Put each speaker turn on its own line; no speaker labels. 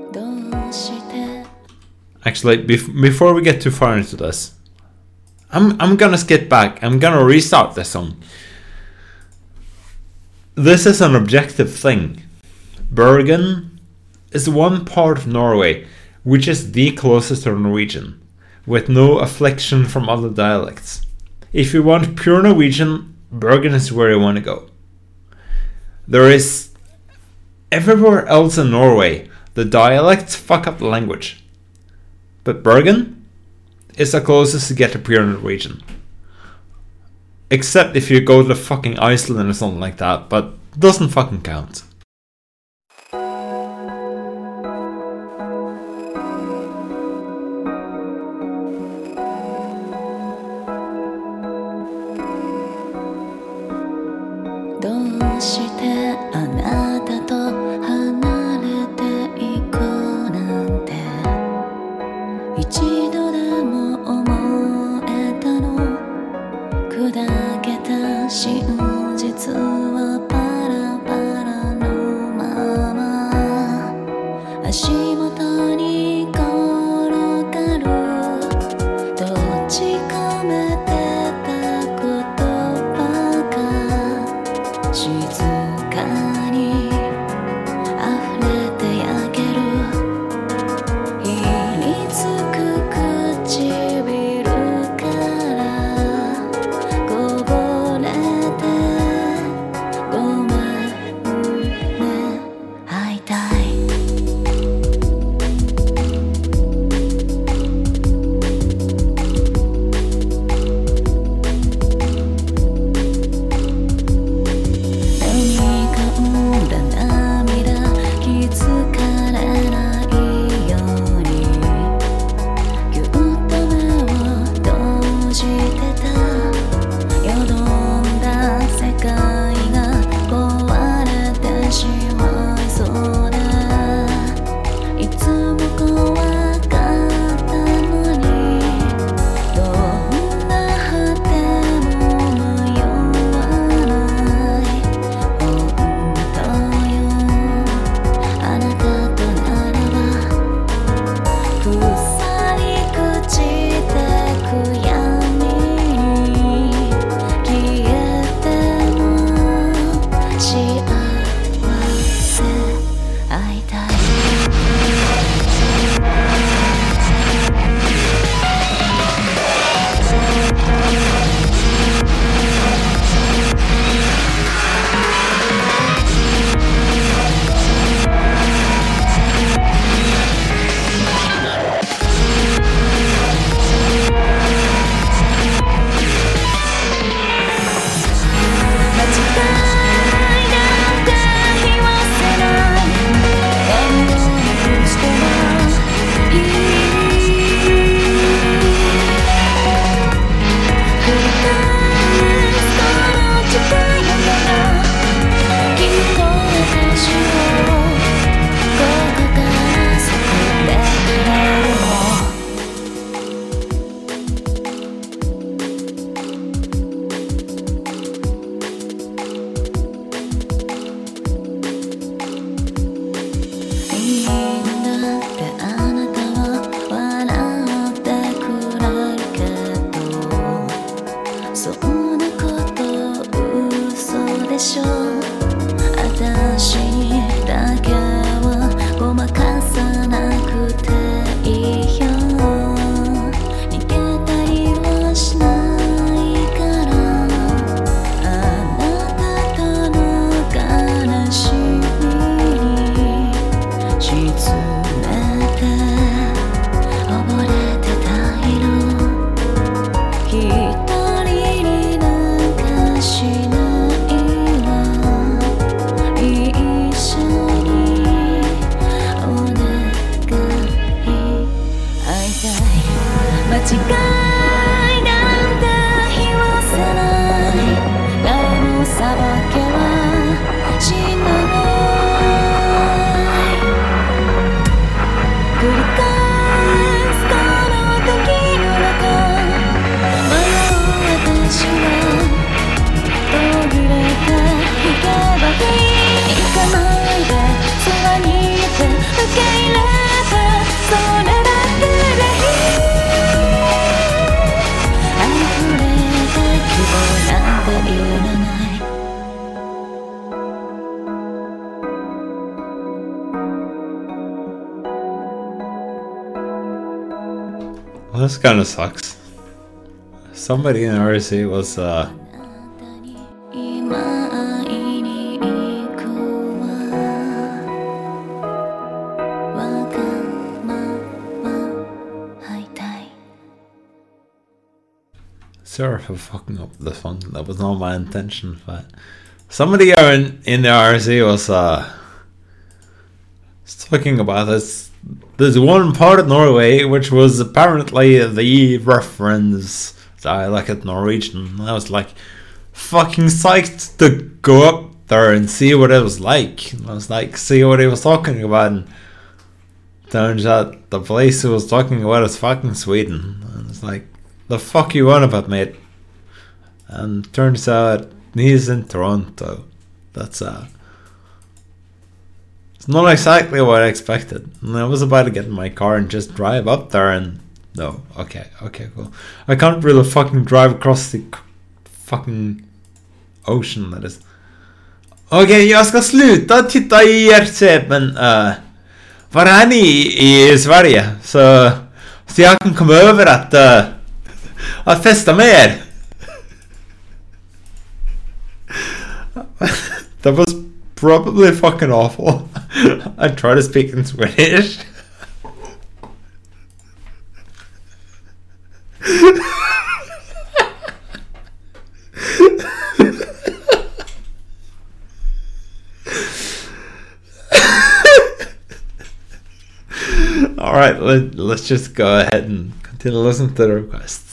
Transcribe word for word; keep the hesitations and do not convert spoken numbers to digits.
Actually, bef- before we get too far into this, I'm I'm gonna skip back. I'm gonna restart this song. This is an objective thing. Bergen is one part of Norway which is the closest to Norwegian, with no affliction from other dialects. If you want pure Norwegian, Bergen is where you want to go. There is everywhere else in Norway, the dialects fuck up the language. But Bergen is the closest to get to pure Norwegian. Except if you go to fucking Iceland or something like that, but doesn't fucking count.
Look at
Well, this kind of sucks. Somebody in R C was uh sorry for fucking up this one. That was not my intention, but somebody in in the R C was uh talking about this. There's one part of Norway which was apparently the reference dialect Norwegian. I was like fucking psyched to go up there and see what it was like. I was like, see what he was talking about. And turns out the place he was talking about is fucking Sweden. And it's like, the fuck you on about, mate? And turns out he's in Toronto. That's uh it's not exactly what I expected. And I was about to get in my car and just drive up there and no, okay, okay, cool. I can't really fucking drive across the fucking ocean, that is. Okej, jag ska sluta titta i er typ, men uh, var är ni i Sverige? Så, så jag kan komma över att, uh, att festa med er. That was probably fucking awful. I try to speak in Swedish. Alright, let, let's just go ahead and continue listening to the request.